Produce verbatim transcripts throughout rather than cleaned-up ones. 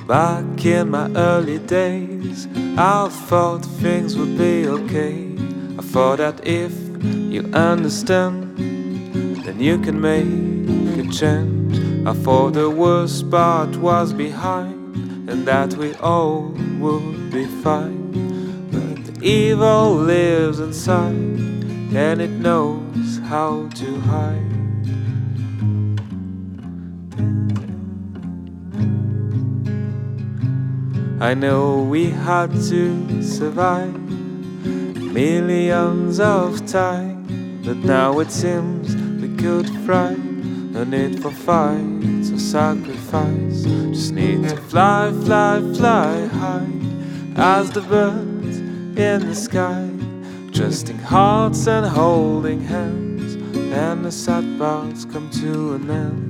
Back in my early days, I thought things would be okay. I thought that if you understand, then you can make a change. I thought the worst part was behind, and that we all would be fine. But the evil lives inside, and it knows how to hide. I know we had to survive millions of times, but now it seems we could thrive. No need for fights or sacrifice, just need to fly, fly, fly high as the birds in the sky, trusting hearts and holding hands, and the sad parts come to an end.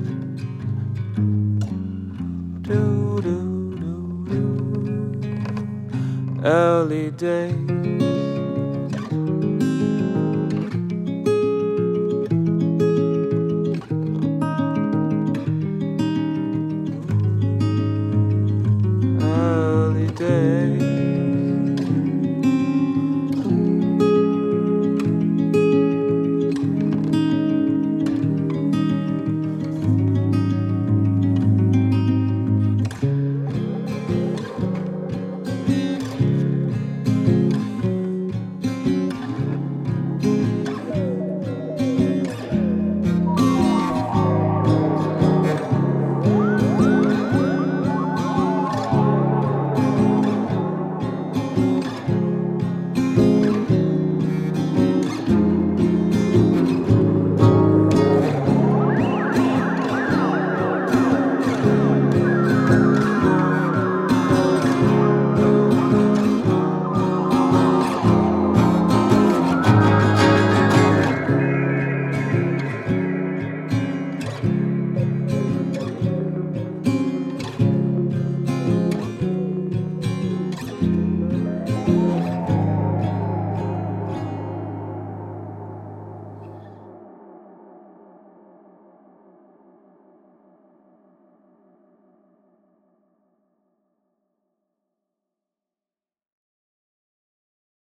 Do, do, do, do. Early days.